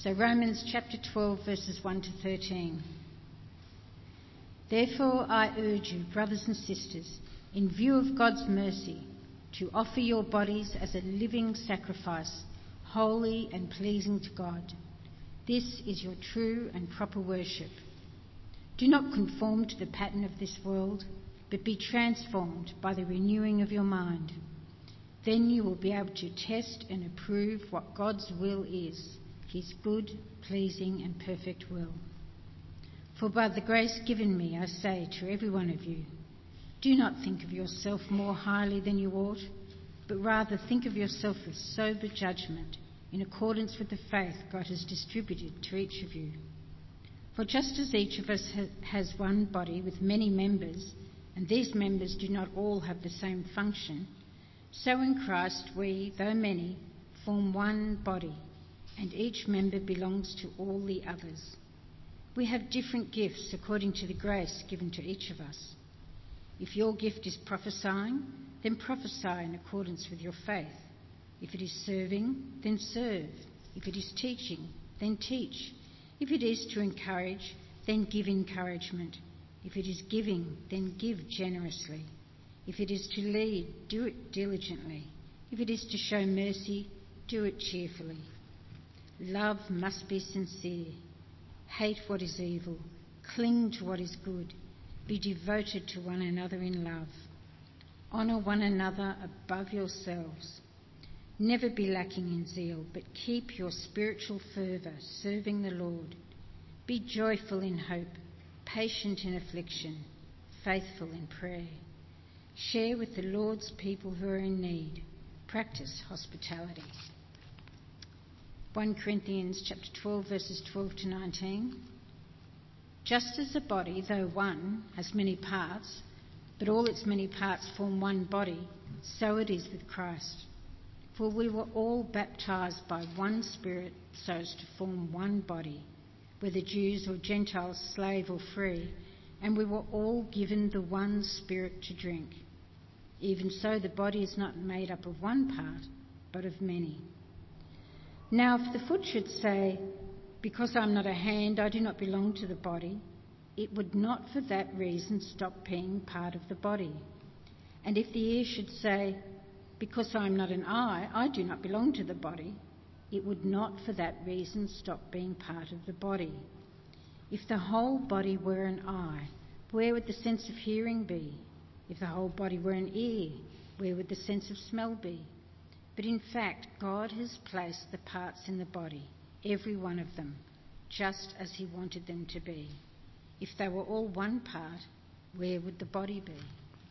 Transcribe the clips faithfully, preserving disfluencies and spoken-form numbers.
So Romans chapter twelve, verses one to thirteen. Therefore I urge you, brothers and sisters, in view of God's mercy, to offer your bodies as a living sacrifice, holy and pleasing to God. This is your true and proper worship. Do not conform to the pattern of this world, but be transformed by the renewing of your mind. Then you will be able to test and approve what God's will is, his good, pleasing and perfect will. For by the grace given me, I say to every one of you, do not think of yourself more highly than you ought, but rather think of yourself with sober judgment, in accordance with the faith God has distributed to each of you. For just as each of us has one body with many members, and these members do not all have the same function, so in Christ we, though many, form one body, and each member belongs to all the others. We have different gifts according to the grace given to each of us. If your gift is prophesying, then prophesy in accordance with your faith. If it is serving, then serve. If it is teaching, then teach. If it is to encourage, then give encouragement. If it is giving, then give generously. If it is to lead, do it diligently. If it is to show mercy, do it cheerfully. Love must be sincere. Hate what is evil. Cling to what is good. Be devoted to one another in love. Honour one another above yourselves. Never be lacking in zeal, but keep your spiritual fervour, serving the Lord. Be joyful in hope, patient in affliction, faithful in prayer. Share with the Lord's people who are in need. Practice hospitality. First Corinthians chapter twelve, verses twelve to nineteen. Just as a body, though one, has many parts, but all its many parts form one body, so it is with Christ. For we were all baptised by one Spirit so as to form one body, whether Jews or Gentiles, slave or free, and we were all given the one Spirit to drink. Even so, the body is not made up of one part, but of many. Now, if the foot should say, because I'm not a hand, I do not belong to the body, it would not for that reason stop being part of the body. And if the ear should say, because I'm not an eye, I do not belong to the body, it would not for that reason stop being part of the body. If the whole body were an eye, where would the sense of hearing be? If the whole body were an ear, where would the sense of smell be? But in fact, God has placed the parts in the body, every one of them, just as he wanted them to be. If they were all one part, where would the body be?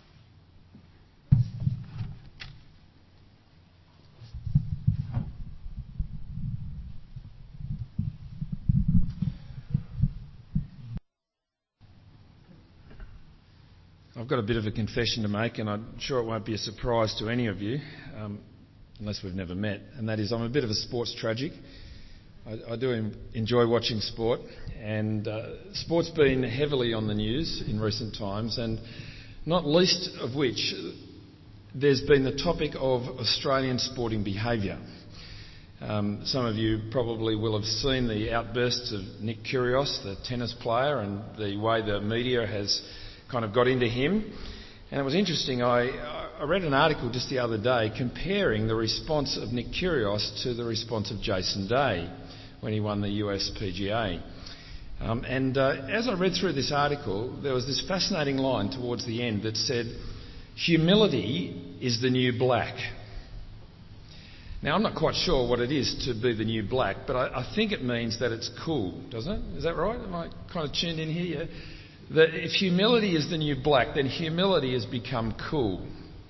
I've got a bit of a confession to make, and I'm sure it won't be a surprise to any of you, um, unless we've never met, and that is I'm a bit of a sports tragic. I, I do enjoy watching sport, and uh, sport's been heavily on the news in recent times, and not least of which there's been the topic of Australian sporting behaviour. Um, some of you probably will have seen the outbursts of Nick Kyrgios, the tennis player, and the way the media has kind of got into him. And it was interesting, I, I read an article just the other day comparing the response of Nick Kyrgios to the response of Jason Day when he won the U S P G A. Um, and uh, as I read through this article, there was this fascinating line towards the end that said, humility is the new black. Now, I'm not quite sure what it is to be the new black, but I, I think it means that it's cool, doesn't it? Is that right? Am I kind of tuned in here? Yeah? That if humility is the new black, then humility has become cool.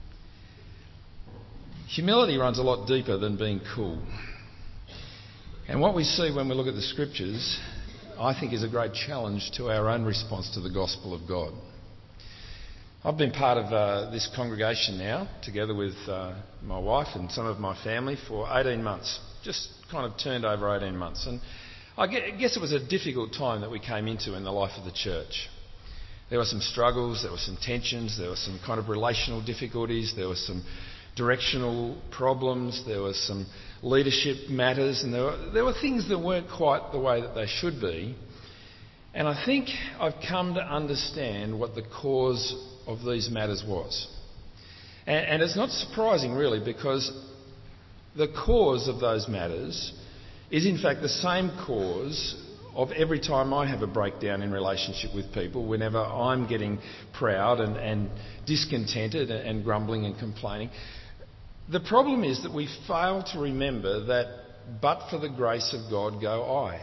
Humility runs a lot deeper than being cool. And what we see when we look at the scriptures, I think, is a great challenge to our own response to the gospel of God. I've been part of uh, this congregation now, together with uh, my wife and some of my family, for eighteen months. Just kind of turned over eighteen months. And I guess it was a difficult time that we came into in the life of the church. There were some struggles, there were some tensions, there were some kind of relational difficulties, there were some directional problems, there were some leadership matters, and there were, there were things that weren't quite the way that they should be. And I think I've come to understand what the cause of these matters was. And, and it's not surprising, really, because the cause of those matters is in fact the same cause of every time I have a breakdown in relationship with people, whenever I'm getting proud and, and discontented and, and grumbling and complaining. The problem is that we fail to remember that but for the grace of God go I.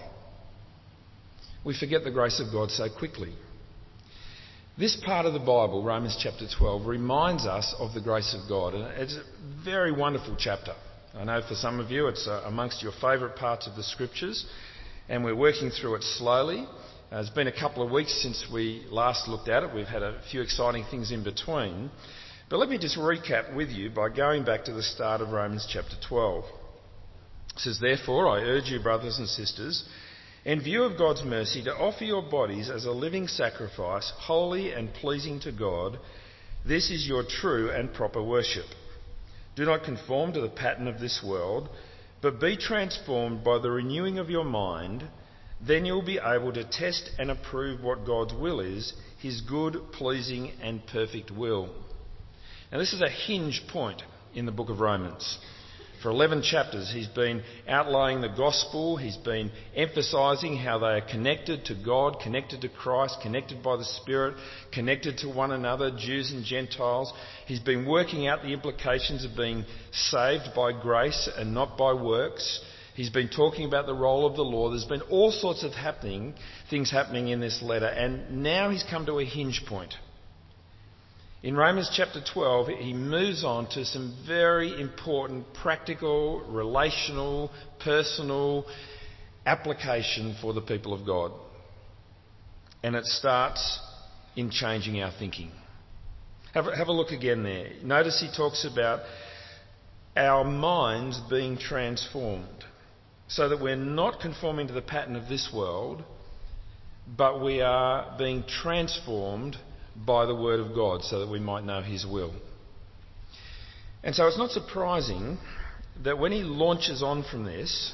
We forget the grace of God so quickly. This part of the Bible, Romans chapter twelve, reminds us of the grace of God. And it's a very wonderful chapter. I know for some of you it's amongst your favourite parts of the Scriptures, and we're working through it slowly. Uh, it's been a couple of weeks since we last looked at it. We've had a few exciting things in between. But let me just recap with you by going back to the start of Romans chapter twelve. It says, "Therefore, I urge you, brothers and sisters, in view of God's mercy, to offer your bodies as a living sacrifice, holy and pleasing to God. This is your true and proper worship. Do not conform to the pattern of this world, but be transformed by the renewing of your mind. Then you'll be able to test and approve what God's will is, his good, pleasing and perfect will." Now this is a hinge point in the book of Romans. For eleven chapters he's been outlining the gospel, he's been emphasising how they are connected to God, connected to Christ, connected by the Spirit, connected to one another, Jews and Gentiles. He's been working out the implications of being saved by grace and not by works. He's been talking about the role of the law. There's been all sorts of happening, things happening in this letter, and now he's come to a hinge point. In Romans chapter twelve, he moves on to some very important practical, relational, personal application for the people of God. And it starts in changing our thinking. Have a, have a look again there. Notice he talks about our minds being transformed so that we're not conforming to the pattern of this world, but we are being transformed by the word of God so that we might know his will. And so it's not surprising that when he launches on from this,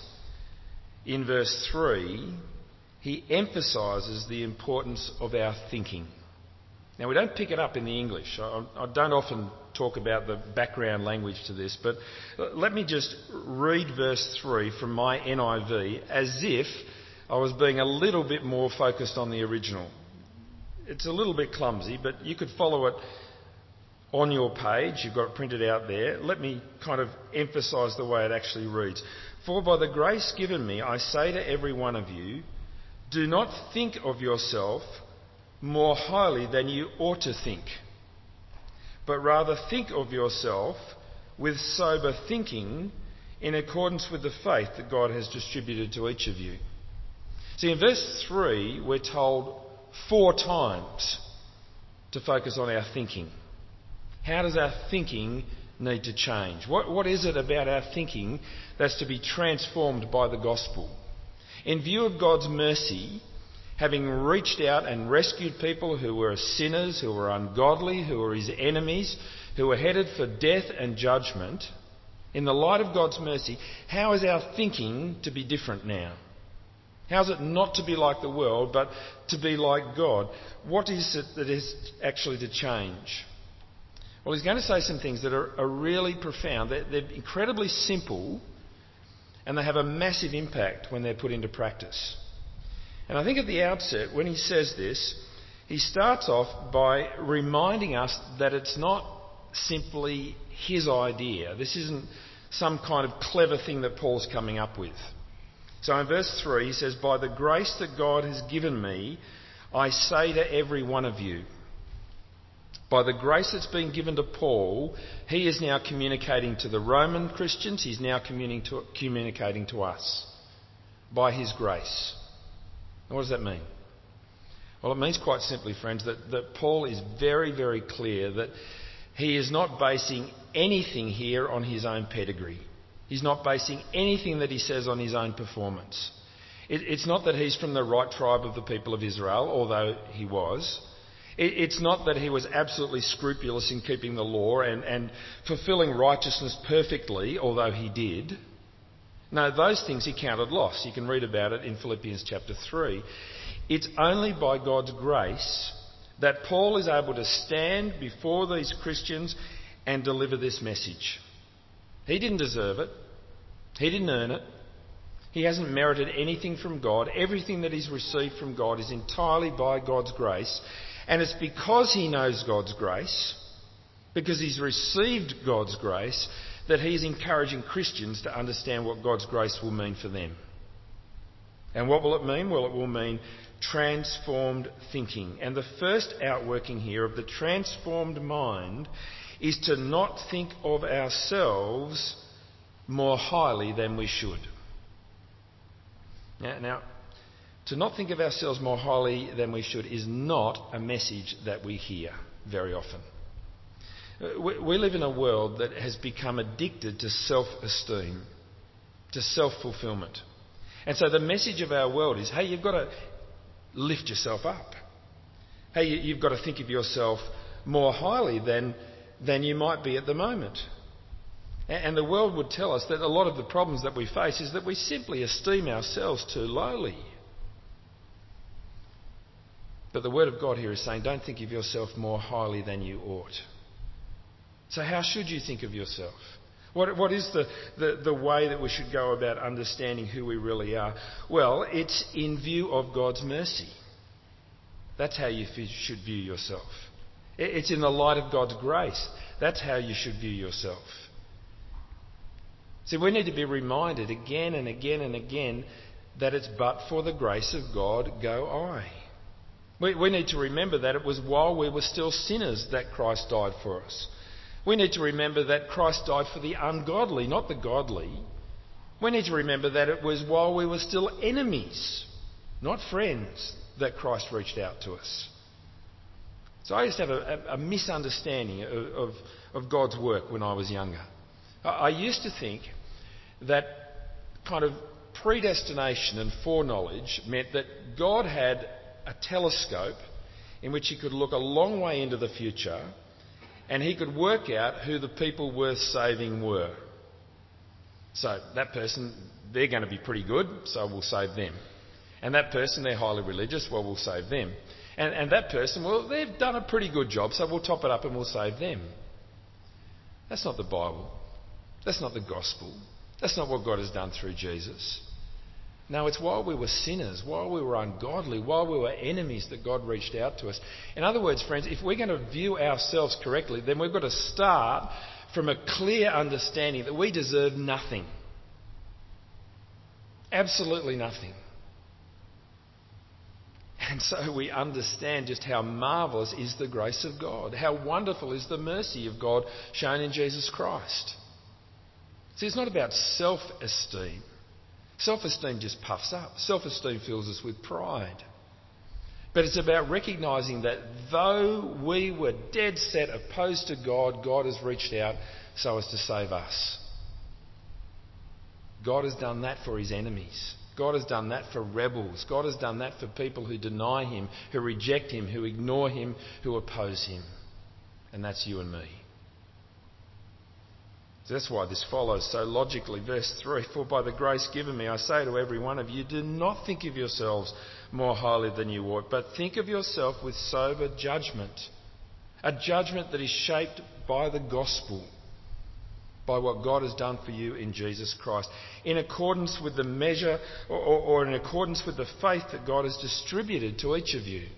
in verse three, he emphasises the importance of our thinking. Now we don't pick it up in the English. I, I don't often talk about the background language to this, but let me just read verse three from my N I V as if I was being a little bit more focused on the original. It's a little bit clumsy, but you could follow it on your page. You've got it printed out there. Let me kind of emphasise the way it actually reads. "For by the grace given me, I say to every one of you, do not think of yourself more highly than you ought to think, but rather think of yourself with sober thinking in accordance with the faith that God has distributed to each of you." See, in verse three, we're told four times to focus on our thinking. How does our thinking need to change? What, what is it about our thinking that's to be transformed by the gospel? In view of God's mercy, having reached out and rescued people who were sinners, who were ungodly, who were his enemies, who were headed for death and judgment, in the light of God's mercy, how is our thinking to be different now? How's it not to be like the world, but to be like God? What is it that is actually to change? Well, he's going to say some things that are, are really profound. They're, they're incredibly simple, and they have a massive impact when they're put into practice. And I think at the outset, when he says this, he starts off by reminding us that it's not simply his idea. This isn't some kind of clever thing that Paul's coming up with. So in verse three, he says, "By the grace that God has given me, I say to every one of you." By the grace that's been given to Paul, he is now communicating to the Roman Christians, he's now communicating to, communicating to us. By his grace. And what does that mean? Well, it means quite simply, friends, that, that Paul is very, very clear that he is not basing anything here on his own pedigree. He's not basing anything that he says on his own performance. It, it's not that he's from the right tribe of the people of Israel, although he was. It, it's not that he was absolutely scrupulous in keeping the law and, and fulfilling righteousness perfectly, although he did. No, those things he counted loss. You can read about it in Philippians chapter three. It's only by God's grace that Paul is able to stand before these Christians and deliver this message. He didn't deserve it. He didn't earn it. He hasn't merited anything from God. Everything that he's received from God is entirely by God's grace. And it's because he knows God's grace, because he's received God's grace, that he's encouraging Christians to understand what God's grace will mean for them. And what will it mean? Well, it will mean transformed thinking. And the first outworking here of the transformed mind is to not think of ourselves more highly than we should. Now, now, to not think of ourselves more highly than we should is not a message that we hear very often. We, we live in a world that has become addicted to self-esteem, to self-fulfillment. And so the message of our world is, hey, you've got to lift yourself up. Hey, you've got to think of yourself more highly than, than you might be at the moment. And the world would tell us that a lot of the problems that we face is that we simply esteem ourselves too lowly. But the Word of God here is saying, don't think of yourself more highly than you ought. So how should you think of yourself? What, what is the, the, the way that we should go about understanding who we really are? Well, it's in view of God's mercy. That's how you should view yourself. It's in the light of God's grace. That's how you should view yourself. See, we need to be reminded again and again and again that it's but for the grace of God go I. We, we need to remember that it was while we were still sinners that Christ died for us. We need to remember that Christ died for the ungodly, not the godly. We need to remember that it was while we were still enemies, not friends, that Christ reached out to us. So I used to have a, a misunderstanding of, of, of God's work when I was younger. I, I used to think that kind of predestination and foreknowledge meant that God had a telescope in which he could look a long way into the future and he could work out who the people worth saving were. So that person, they're going to be pretty good, so we'll save them. And that person, they're highly religious, well, we'll save them. And, and that person, well, they've done a pretty good job, so we'll top it up and we'll save them. That's not the Bible. That's not the gospel. That's not what God has done through Jesus. No, it's while we were sinners, while we were ungodly, while we were enemies that God reached out to us. In other words, friends, if we're going to view ourselves correctly, then we've got to start from a clear understanding that we deserve nothing. Absolutely nothing. And so we understand just how marvellous is the grace of God, how wonderful is the mercy of God shown in Jesus Christ. See, it's not about self-esteem. Self-esteem just puffs up. Self-esteem fills us with pride. But it's about recognising that though we were dead set opposed to God, God has reached out so as to save us. God has done that for his enemies. God has done that for rebels. God has done that for people who deny him, who reject him, who ignore him, who oppose him. And that's you and me. So that's why this follows so logically. Verse three, for by the grace given me, I say to every one of you, do not think of yourselves more highly than you ought, but think of yourself with sober judgment. A judgment that is shaped by the gospel, by what God has done for you in Jesus Christ, in accordance with the measure or, or, or in accordance with the faith that God has distributed to each of you.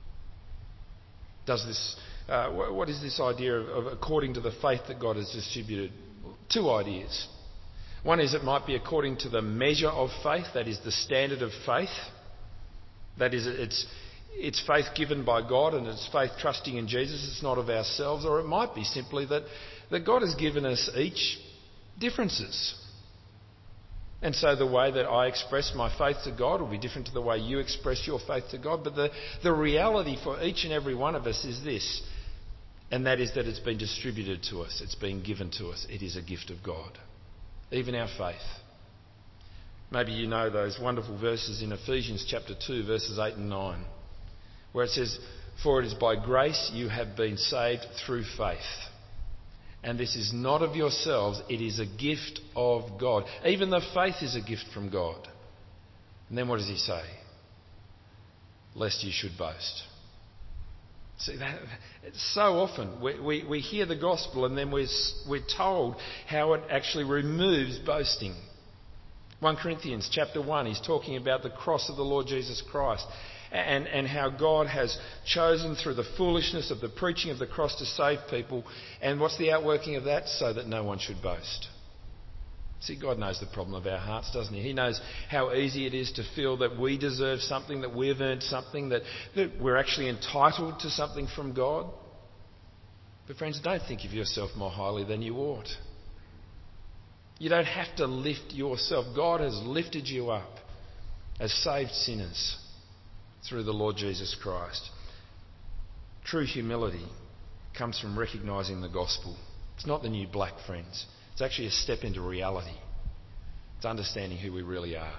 Does this, uh, what is this idea of, of according to the faith that God has distributed? Two ideas. One is it might be according to the measure of faith, that is the standard of faith. That is, it's, it's faith given by God and it's faith trusting in Jesus. It's not of ourselves. Or it might be simply that, that God has given us each differences. And so the way that I express my faith to God will be different to the way you express your faith to God. But the, the reality for each and every one of us is this, and that is that it's been distributed to us. It's been given to us. It is a gift of God. Even our faith. Maybe you know those wonderful verses in Ephesians chapter two, verses eight and nine, where it says, "For it is by grace you have been saved through faith. And this is not of yourselves, it is a gift of God." Even the faith is a gift from God. And then what does he say? "Lest you should boast." See, that, so often we, we, we hear the gospel and then we're, we're told how it actually removes boasting. First Corinthians chapter one, he's talking about the cross of the Lord Jesus Christ and, and how God has chosen through the foolishness of the preaching of the cross to save people. And what's the outworking of that? So that no one should boast. See, God knows the problem of our hearts, doesn't he? He knows how easy it is to feel that we deserve something, that we've earned something, that, that we're actually entitled to something from God. But friends, don't think of yourself more highly than you ought. You don't have to lift yourself. God has lifted you up as saved sinners through the Lord Jesus Christ. True humility comes from recognising the gospel. It's not the new black, friends. It's actually a step into reality. It's understanding who we really are.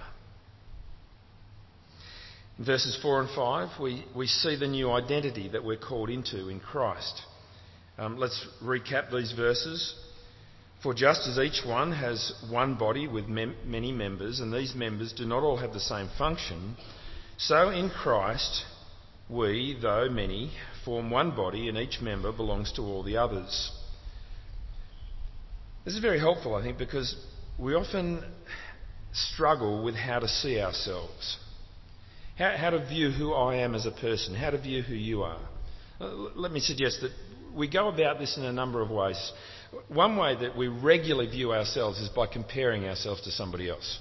In verses four and five, we, we see the new identity that we're called into in Christ. Um, let's recap these verses. "For just as each one has one body with mem- many members, and these members do not all have the same function, so in Christ we, though many, form one body, and each member belongs to all the others." This is very helpful, I think, because we often struggle with how to see ourselves, how, how to view who I am as a person, how to view who you are. Let me suggest that we go about this in a number of ways. One way that we regularly view ourselves is by comparing ourselves to somebody else.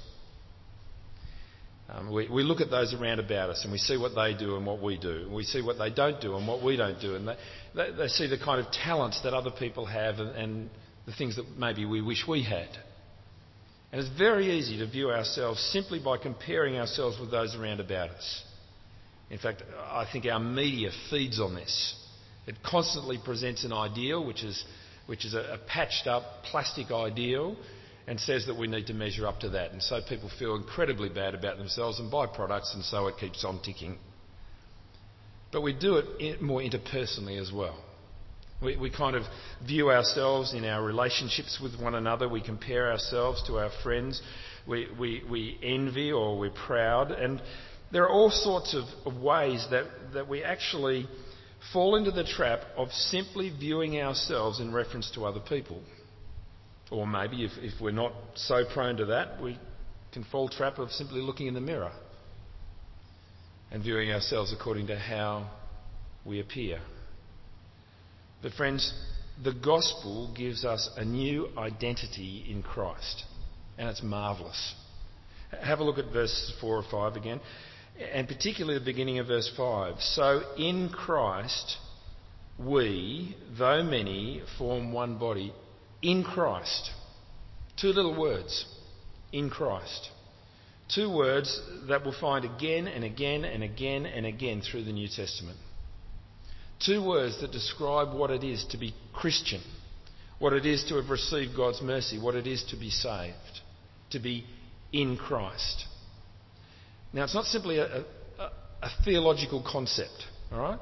Um, we, we look at those around about us and we see what they do and what we do. And we see what they don't do and what we don't do. And they, they, they see the kind of talents that other people have and, and the things that maybe we wish we had. And it's very easy to view ourselves simply by comparing ourselves with those around about us. In fact, I think our media feeds on this. It constantly presents an ideal, which is, which is a, a patched up plastic ideal, and says that we need to measure up to that. And so people feel incredibly bad about themselves and buy products, and so it keeps on ticking. But we do it more interpersonally as well. We, we kind of view ourselves in our relationships with one another. We compare ourselves to our friends. We, we, we envy or we're proud. And there are all sorts of, of ways that, that we actually fall into the trap of simply viewing ourselves in reference to other people. Or maybe if, if we're not so prone to that, we can fall trap of simply looking in the mirror and viewing ourselves according to how we appear. But friends, the gospel gives us a new identity in Christ, and it's marvellous. Have a look at verses four or five again, and particularly the beginning of verse five. "So in Christ we, though many, form one body." In Christ. Two little words. In Christ. Two words that we'll find again and again and again and again through the New Testament. Two words that describe what it is to be Christian, what it is to have received God's mercy, what it is to be saved, to be in Christ. Now, it's not simply a, a, a theological concept, all right?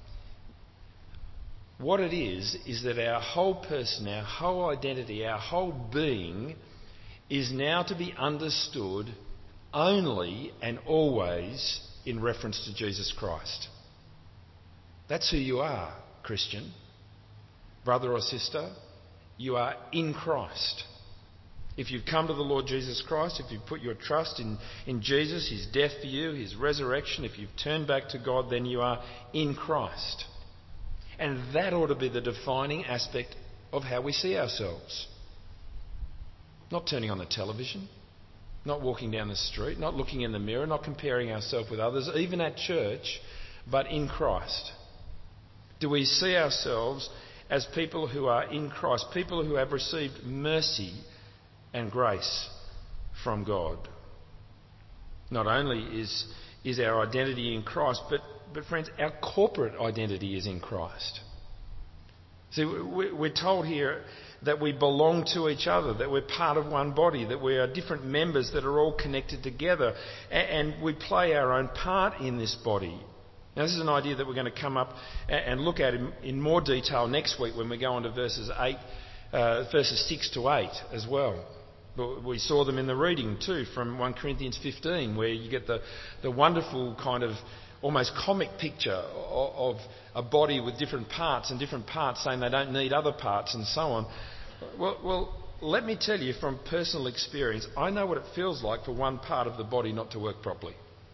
What it is, is that our whole person, our whole identity, our whole being is now to be understood only and always in reference to Jesus Christ. That's who you are, Christian. Brother or sister, you are in Christ. If you've come to the Lord Jesus Christ, if you've put your trust in, in Jesus, his death for you, his resurrection, if you've turned back to God, then you are in Christ. And that ought to be the defining aspect of how we see ourselves. Not turning on the television, not walking down the street, not looking in the mirror, not comparing ourselves with others, even at church, but in Christ. Do we see ourselves as people who are in Christ, people who have received mercy and grace from God? Not only is, is our identity in Christ, but But friends, our corporate identity is in Christ. See, we're told here that we belong to each other, that we're part of one body, that we are different members that are all connected together, and we play our own part in this body. Now, this is an idea that we're going to come up and look at in, in more detail next week when we go on to verses eight, uh, verses six to eight as well. But we saw them in the reading too from First Corinthians fifteen, where you get the, the wonderful kind of almost comic picture of, of a body with different parts and different parts saying they don't need other parts and so on. Well, well, let me tell you from personal experience, I know what it feels like for one part of the body not to work properly.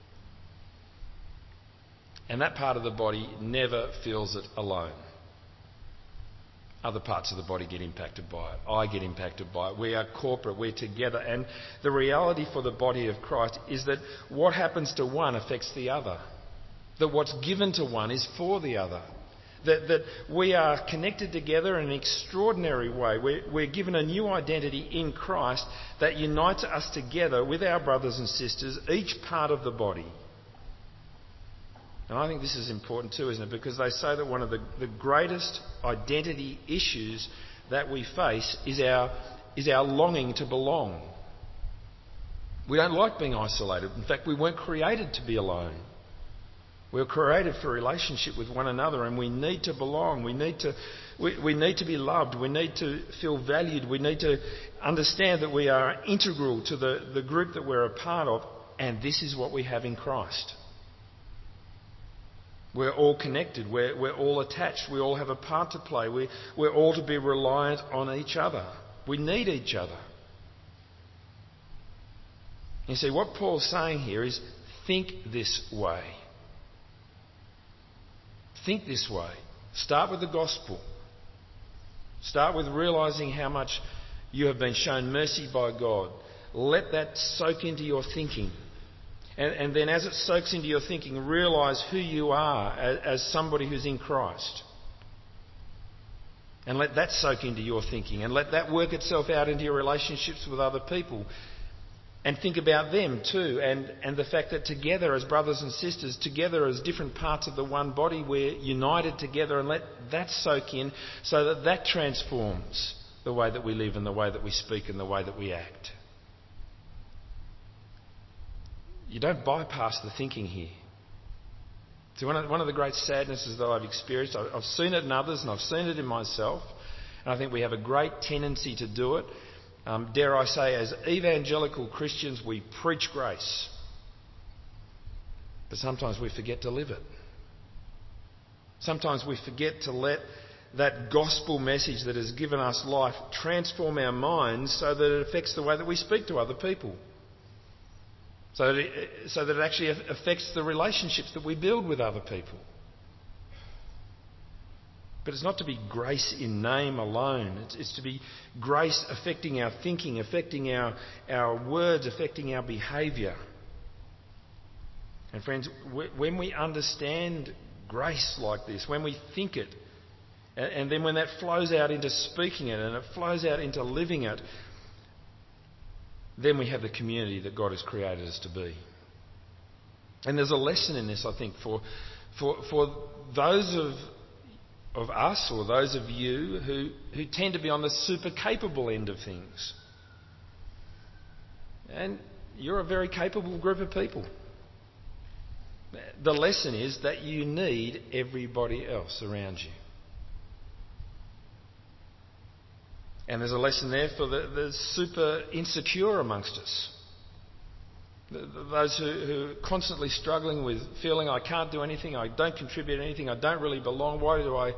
And that part of the body never feels it alone. Other parts of the body get impacted by it. I get impacted by it. We are corporate. We're together. And the reality for the body of Christ is that what happens to one affects the other. That what's given to one is for the other. That, that we are connected together in an extraordinary way. We're, we're given a new identity in Christ that unites us together with our brothers and sisters, each part of the body. And I think this is important too, isn't it? Because they say that one of the, the greatest identity issues that we face is our, is our longing to belong. We don't like being isolated. In fact, we weren't created to be alone. We were created for relationship with one another, and we need to belong. We need to, we, we need to be loved. We need to feel valued. We need to understand that we are integral to the, the group that we're a part of, and this is what we have in Christ. We're all connected. We're, we're all attached. We all have a part to play. We, we're all to be reliant on each other. We need each other. You see, what Paul's saying here is think this way. Think this way. Start with the gospel. Start with realising how much you have been shown mercy by God. Let that soak into your thinking. And, and then as it soaks into your thinking, realise who you are as, as somebody who's in Christ. And let that soak into your thinking. And let that work itself out into your relationships with other people. And think about them too. And, and the fact that together as brothers and sisters, together as different parts of the one body, we're united together. And let that soak in so that that transforms the way that we live and the way that we speak and the way that we act. You don't bypass the thinking here. See, one of, one of the great sadnesses that I've experienced, I've seen it in others and I've seen it in myself, and I think we have a great tendency to do it. Um, dare I say, as evangelical Christians, we preach grace. But sometimes we forget to live it. Sometimes we forget to let that gospel message that has given us life transform our minds so that it affects the way that we speak to other people. So that, it, so that it actually affects the relationships that we build with other people. But it's not to be grace in name alone. It's, it's to be grace affecting our thinking, affecting our, our words, affecting our behaviour. And friends, when we understand grace like this, when we think it, and then when that flows out into speaking it and it flows out into living it, then we have the community that God has created us to be. And there's a lesson in this, I think, for for for those of of us or those of you who, who tend to be on the super capable end of things. And you're a very capable group of people. The lesson is that you need everybody else around you. And there's a lesson there for the, the super insecure amongst us. The, the, those who, who are constantly struggling with feeling I can't do anything, I don't contribute anything, I don't really belong. Why do I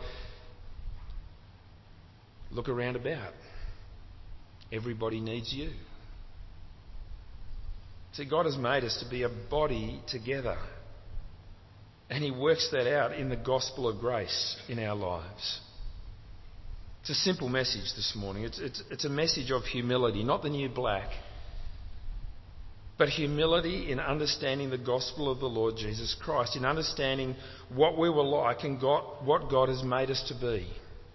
look around about? Everybody needs you. See, God has made us to be a body together. And He works that out in the gospel of grace in our lives. It's a simple message this morning. It's, it's, it's a message of humility, not the new black, but humility in understanding the gospel of the Lord Jesus Christ, in understanding what we were like and God, what God has made us to be.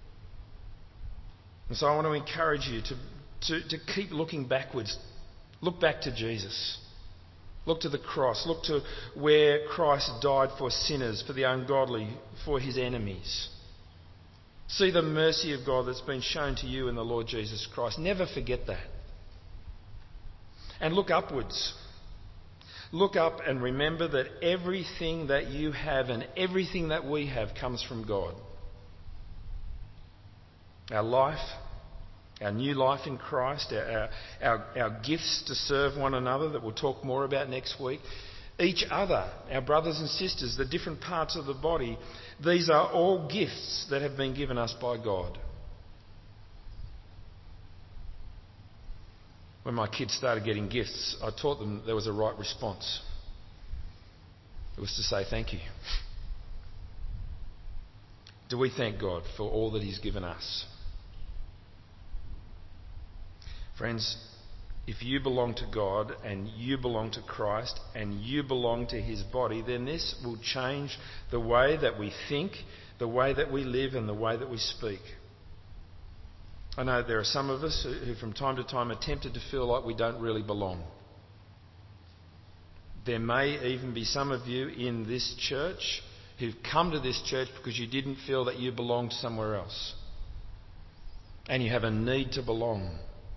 And so I want to encourage you to, to, to keep looking backwards. Look back to Jesus. Look to the cross. Look to where Christ died for sinners, for the ungodly, for His enemies. See the mercy of God that's been shown to you in the Lord Jesus Christ. Never forget that. And look upwards. Look up and remember that everything that you have and everything that we have comes from God. Our life, our new life in Christ, our, our, our gifts to serve one another that we'll talk more about next week, each other, our brothers and sisters, the different parts of the body, these are all gifts that have been given us by God. When my kids started getting gifts, I taught them there was a right response. It was to say thank you. Do we thank God for all that He's given us? Friends, if you belong to God and you belong to Christ and you belong to His body, then this will change the way that we think, the way that we live and the way that we speak. I know there are some of us who from time to time are tempted to feel like we don't really belong. There may even be some of you in this church who've come to this church because you didn't feel that you belonged somewhere else. And you have a need to belong.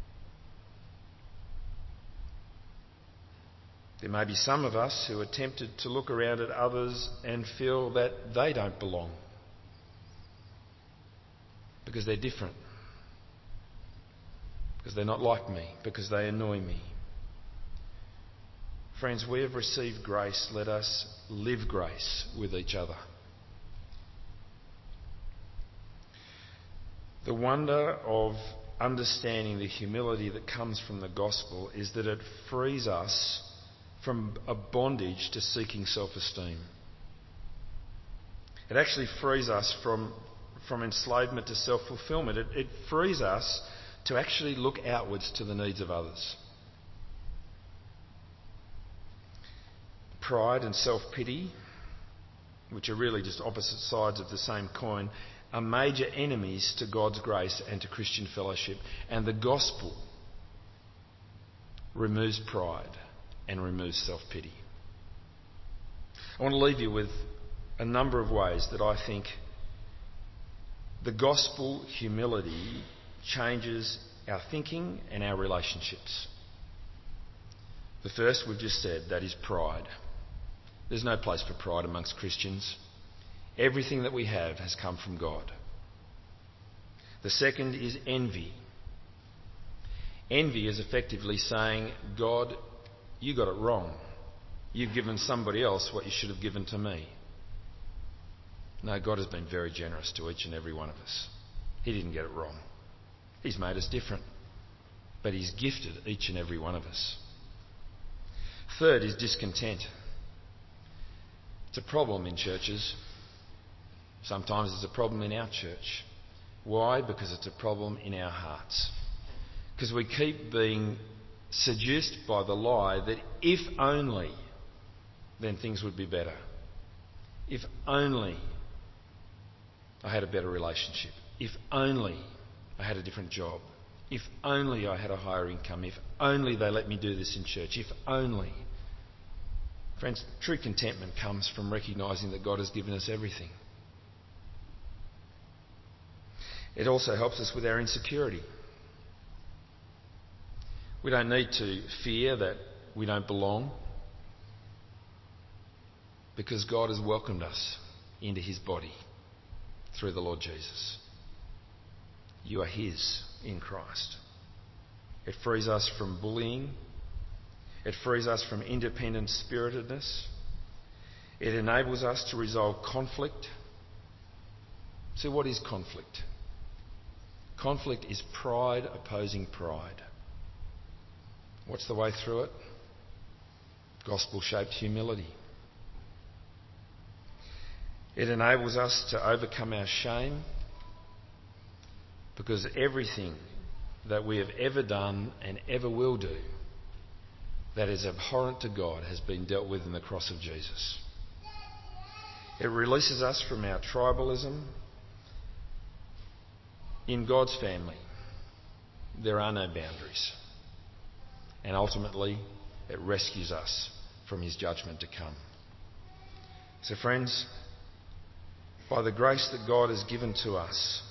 There may be some of us who are tempted to look around at others and feel that they don't belong because they're different, because they're not like me, because they annoy me. Friends, we have received grace. Let us live grace with each other. The wonder of understanding the humility that comes from the gospel is that it frees us from a bondage to seeking self-esteem. It actually frees us from, from enslavement to self-fulfillment. It, it frees us to actually look outwards to the needs of others. Pride and self-pity, which are really just opposite sides of the same coin, are major enemies to God's grace and to Christian fellowship. And the gospel removes pride and removes self-pity. I want to leave you with a number of ways that I think the gospel humility changes our thinking and our relationships. The first we've just said, that is pride. There's no place for pride amongst Christians. Everything that we have has come from God. The second is envy. Envy is effectively saying, God, you got it wrong. You've given somebody else what you should have given to me. No, God has been very generous to each and every one of us. He didn't get it wrong. He's made us different, but He's gifted each and every one of us. Third is discontent. It's a problem in churches. Sometimes it's a problem in our church. Why? Because it's a problem in our hearts. Because we keep being seduced by the lie that if only, then things would be better. If only I had a better relationship. If only I had a different job. If only I had a higher income. If only they let me do this in church. If only. Friends, true contentment comes from recognising that God has given us everything. It also helps us with our insecurity. We don't need to fear that we don't belong, because God has welcomed us into His body through the Lord Jesus. You are His in Christ. It frees us from bullying. It frees us from independent spiritedness. It enables us to resolve conflict. So what is conflict? Conflict is pride opposing pride. What's the way through it? Gospel-shaped humility. It enables us to overcome our shame, because everything that we have ever done and ever will do that is abhorrent to God has been dealt with in the cross of Jesus. It releases us from our tribalism. In God's family, there are no boundaries. And ultimately, it rescues us from His judgment to come. So friends, by the grace that God has given to us,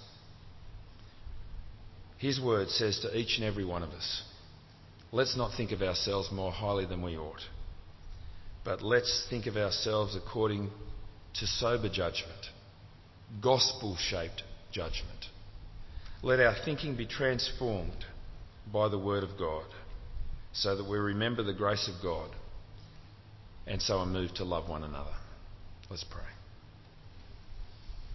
His word says to each and every one of us, let's not think of ourselves more highly than we ought. but let's think of ourselves according to sober judgment, gospel-shaped judgment. Let our thinking be transformed by the Word of God so that we remember the grace of God and so are moved to love one another. Let's pray.